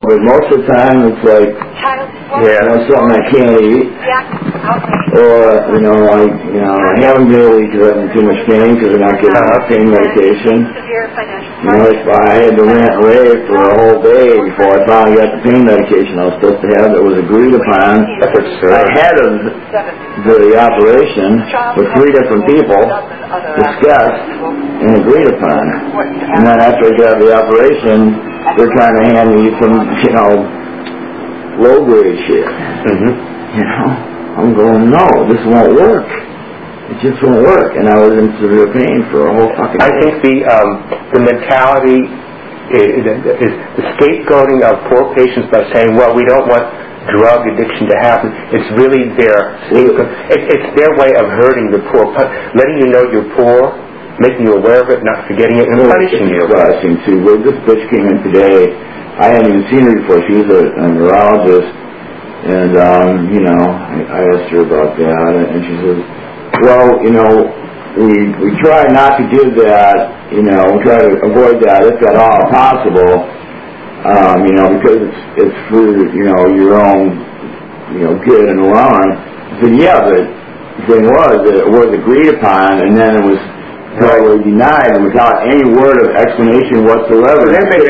But most of the time it's like, something I can't eat. Or, I haven't been able to eat because I'm in too much pain because I'm not getting enough pain medication. I had to rant and rave for a whole day before I finally got the pain medication I was supposed to have that was agreed upon ahead of the operation with 3 different people, discussed and agreed upon. And then after I got the operation, they're trying to hand me some, low-grade shit. I'm going, no, this won't work. It just won't work. And I was in severe pain for a whole fucking day. I think the mentality is the scapegoating of poor patients by saying, well, we don't want drug addiction to happen. It's really it's their way of hurting the poor, letting you know you're poor, making you aware of it, not forgetting it, and punishing you. Punishing too. Well, this bitch came in today. I hadn't even seen her before. She was a neurologist, and I asked her about that, and she says, well, we try not to give that, we try to avoid that if at all possible, because it's for, your own, good in the long run. I said, yeah, but the thing was that it was agreed upon, and then it was totally denied, and without any word of explanation whatsoever.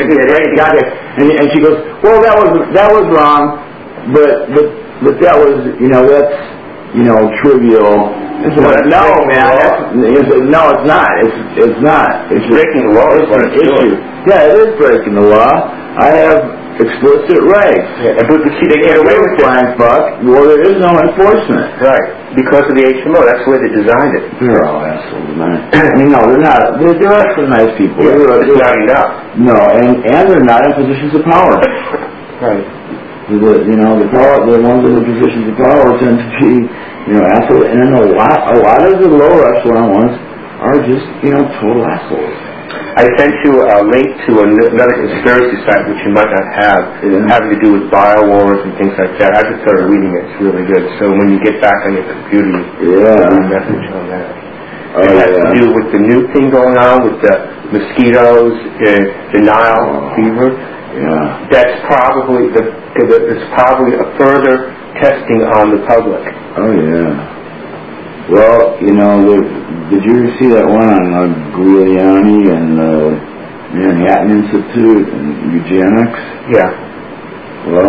And she goes, well, that was wrong, but that was, that's, trivial. No, man. No, it's not. It's not. It's breaking the law. It's an issue. Yeah, it is breaking the law. I have explicit rights. But see, they get away with it. Well, there is no enforcement. Right. Because of the HMO. That's the way they designed it. They're all assholes, man. No, they're not. They're actually nice people. Yeah, it's not enough. No, and they're not in positions of power. Right. The ones in the positions of power tend to be, assholes. And then a lot of the lower echelon ones are just, total assholes. I sent you a link to another conspiracy site which you might not have, having to do with biowars and things like that. I just started reading it. It's really good. So when you get back on your computer, you can read a message on that. It has to do with the new thing going on with the mosquitoes, the Nile fever. Yeah. That's probably it's probably a further testing on the public. Oh yeah. Well, did you ever see that one on Guiliani and the Manhattan Institute and eugenics? Yeah. Well,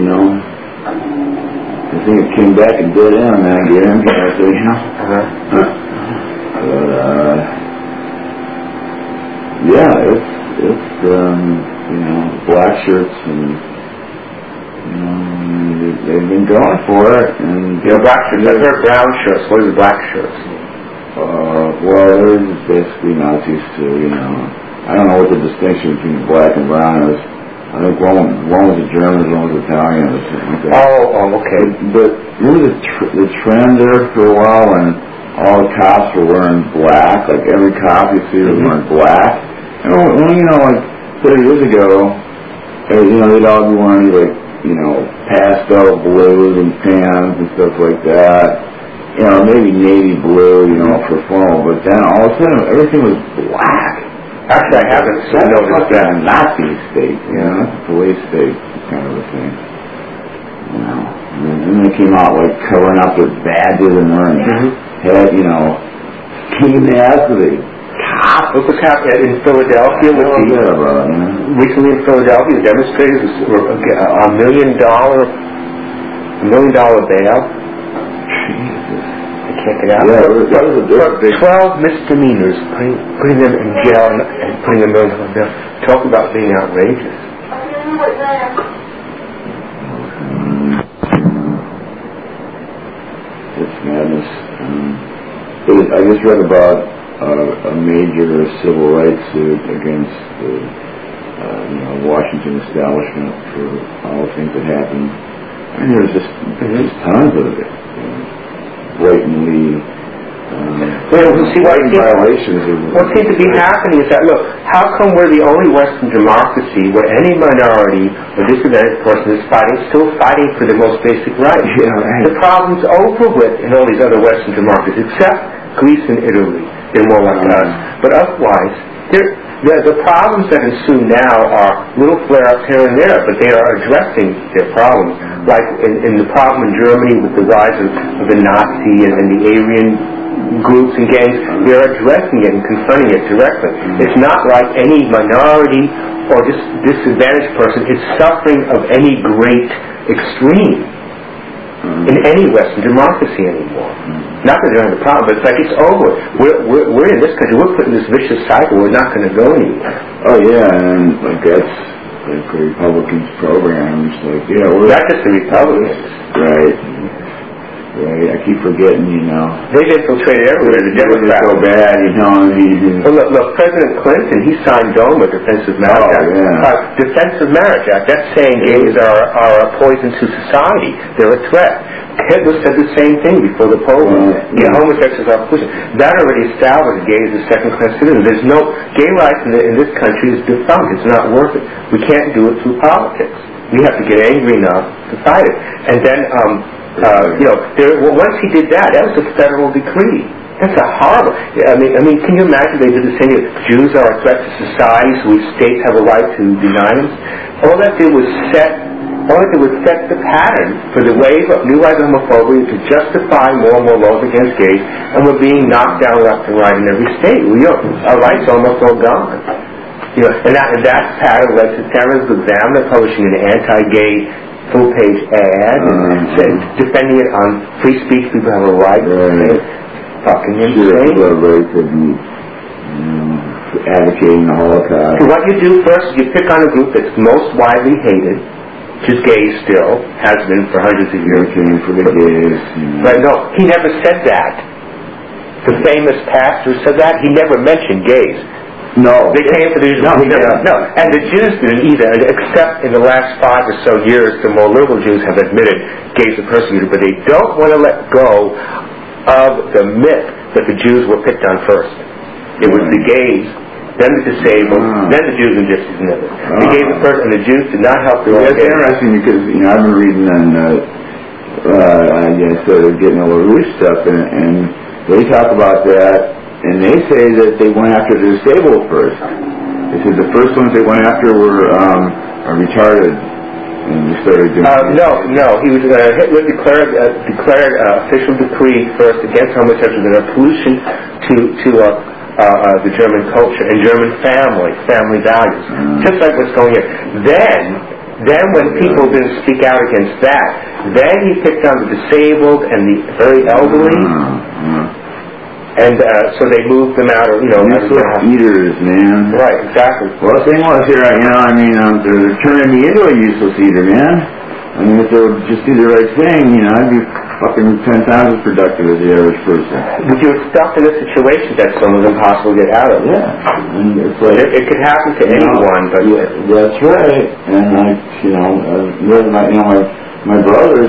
I think it came back and did in on that again. Yeah, it's black shirts and they've been going for it, and black shirts. I've heard brown shirts. What is black shirts? Well, they're basically Nazis too. I don't know what the distinction between black and brown is. I think one was a German, one was Italian, or something like that. Oh, okay. But remember the trend there for a while when all the cops were wearing black, like every cop you see was wearing black. And like 30 years ago, they'd all be wearing like, pastel blues and pants and stuff like that. Maybe navy blue, for formal. But then all of a sudden, everything was black. Actually, I haven't noticed that. Nazi state, police state kind of a thing. And then they came out like covering up their badges and wearing had, ski masks with a cop. Look what's happened in Philadelphia recently in Philadelphia, the demonstrators were $1 million bail. I can't get out. Yeah, 12 misdemeanors, putting them in jail and putting $1 million bail. Talk about being outrageous. It's madness. I just read about a major civil rights suit against the Washington establishment for all the things that happened. And there's just tons of it. Blatantly violations of... What seems to be happening is that, look, how come we're the only Western democracy where any minority or disadvantaged person is still fighting for their most basic rights? Yeah, right. The problem's over with in all these other Western democracies, except Greece and Italy. They're more like us. But otherwise, The problems that ensue now are little flare-ups here and there, but they are addressing their problems. Like in the problem in Germany with the rise of the Nazi and the Aryan groups and gangs, they're addressing it and confronting it directly. It's not like any minority or disadvantaged person is suffering of any great extreme in any Western democracy anymore. Not that they don't have a problem, but it's like it's over. We're in this country, we're put in this vicious cycle, we're not going to go anywhere. Oh yeah, and like that's like the Republicans' programs, like not just the Republicans. Right. Right, I keep forgetting, They've infiltrated everywhere. The Democrats so bad, Well, look, President Clinton, he signed DOMA, Defensive Marriage Act. Yeah. Defensive Marriage Act, that's saying gays are a poison to society. They're a threat. Hitler said the same thing before the pogrom. Homosexuals are pollution. That already established gays as second-class citizens. There's no gay rights in this country is defunct. It's not worth it. We can't do it through politics. We have to get angry enough to fight it. And then, once he did that was a federal decree. That's a horrible. I mean, can you imagine they did the same? Jews are a threat to society, so states have a right to deny them. All that did was set the pattern for the wave of new rise of homophobia to justify more and more laws against gays, and we're being knocked down left and right in every state. Our rights are almost all gone. And that pattern led to Terrence Examiner publishing an anti-gay full-page ad, defending it on free speech. People have a right to say it. Fucking insane. People have a right to be advocating the Holocaust. So what you do first, you pick on a group that's most widely hated, which is gays still, has been for hundreds of years. For the gays. Right, no, he never said that. The famous pastor said that. He never mentioned gays. No. They came for the Jews. No. And the Jews didn't either, except in the last 5 or so years, the more liberal Jews have admitted gays are persecuted, but they don't want to let go of the myth that the Jews were picked on first. It was the gays, then the disabled, then the Jews and gypsies and others. The gays were first, and the Jews did not help the It's interesting because, I've been reading on, sort of getting all the Rouge stuff, and they talk about that. And they say that they went after the disabled first. They said the first ones they went after were retarded, and they started doing. No. Hitler declared official decree first against homosexuals and a pollution to the German culture and German family values, just like what's going here. Then when people didn't speak out against that, then he picked on the disabled and the very elderly. And so they moved them out of, useless eaters, man. Right, exactly. Well, the thing was here, they're turning me into a useless eater, man. I mean, if they would just do the right thing, I'd be fucking 10 times as productive as the average person. But you're stuck in a situation that's almost impossible to get out of. Yeah. And it's like, it could happen to anyone, but... Yeah, that's right. And my brothers,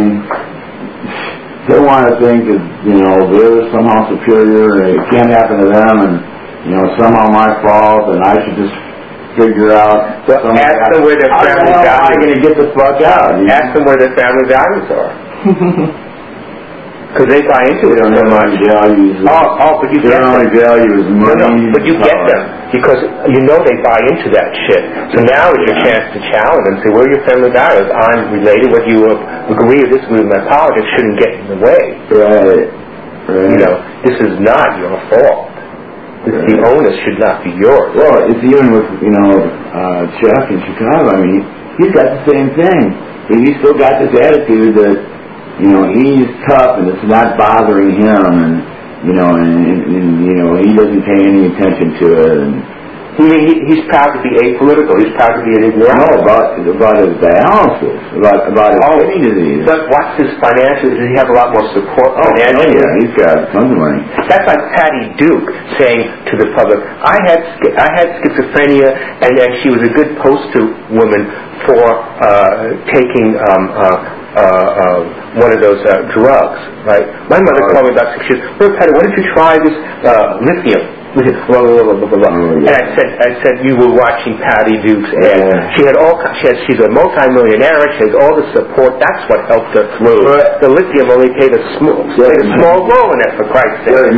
they want to think that, they're somehow superior and it can't happen to them and, somehow my fault and I should just figure out... Well, ask them where their family values are. How am I going to get the fuck out? Ask them where their family values are. Because they buy into it so much. But you get them. Their only value is money. No, but you get them because they buy into that shit. So now is your chance to challenge them. Say, where are your family values? I'm related. Whether you agree or disagree with my politics shouldn't get in the way. Right. This is not your fault. The onus should not be yours. Well, it's even with Chuck in Chicago. He's got the same thing. He's still got this attitude that. He's tough and it's not bothering him and he doesn't pay any attention to it and he's proud to be apolitical, he's proud to be an ignorant. No, about his dialysis, about his kidney disease. But what's his financial, does he have a lot more support financially? Yeah, he's got tons of money. That's like Patty Duke saying to the public, I had schizophrenia and she was a good poster woman for taking one of those drugs, right? My mother called me about 6 years. Patty, why don't you try this lithium? Blah, blah, blah, blah, blah. And I said, you were watching Patty Duke's ad. She's a multi-millionaire. She has all the support. That's what helped her through. The lithium only played a small role in it, for Christ's sake.